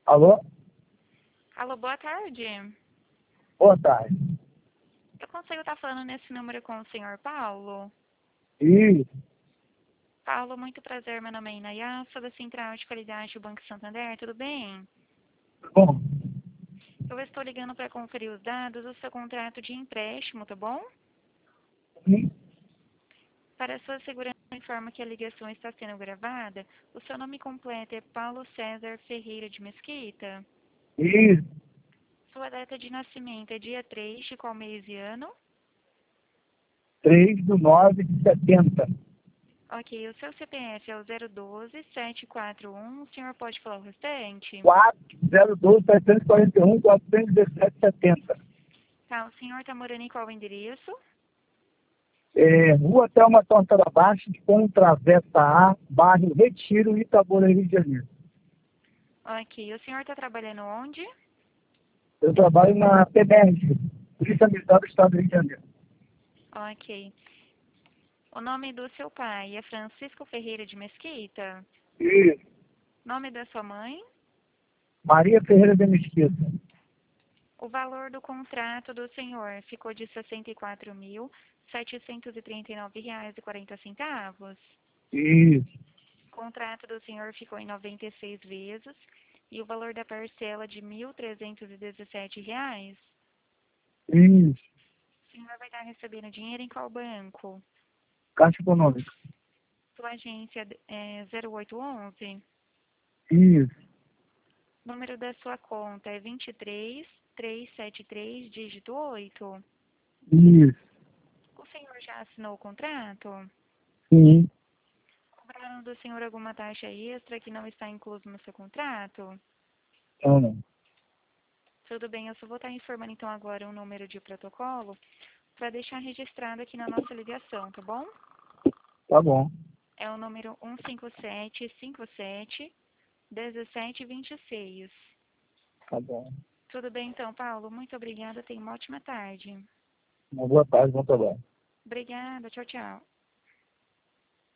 Alô? Alô, boa tarde. Boa tarde. Eu consigo estar falando nesse número com o senhor Paulo? Isso. Paulo, muito prazer. Meu nome é Inayá, sou da Central de Qualidade do Banco Santander, tudo bem? Bom, Eu estou ligando para conferir os dados do seu contrato de empréstimo, tá bom? sim, Para a sua segurança, informa que a ligação está sendo gravada. O seu nome completo é Paulo César Ferreira de Mesquita. isso. Sua data de nascimento é dia 3 de qual mês e ano? 3/9/70. Ok, o seu CPF é o 012-741. O senhor pode falar o restante? 402-741-417-70. Tá, o senhor está morando em qual endereço? Rua Thelma Torta da Baixa, com Travessa A, bairro Retiro, Itabuna, Rio de Janeiro. Ok, o senhor está trabalhando onde? Eu trabalho na PBR, Polícia Militar do Estado do Rio de Janeiro. Ok. O nome do seu pai é Francisco Ferreira de Mesquita? Isso. Nome da sua mãe? Maria Ferreira de Mesquita. O valor do contrato do senhor ficou de R$ 64.739,40. Isso. O contrato do senhor ficou em 96 vezes e o valor da parcela de R$ 1.317. Isso. O senhor vai estar recebendo dinheiro em qual banco? Caixa Econômica. Sua agência é 0811? Isso. O número da sua conta é 23373, dígito 8. Isso. O senhor já assinou o contrato? Sim. Cobraram do senhor alguma taxa extra que não está incluso no seu contrato? Então, Tudo bem, eu só vou estar informando então agora um número de protocolo para deixar registrado aqui na nossa ligação, tá bom? tá bom. É o número 15757-1726. Tá bom. Tudo bem então, Paulo? Muito obrigada, tenha uma ótima tarde. Uma boa tarde, bom trabalho. Obrigada, tchau, tchau.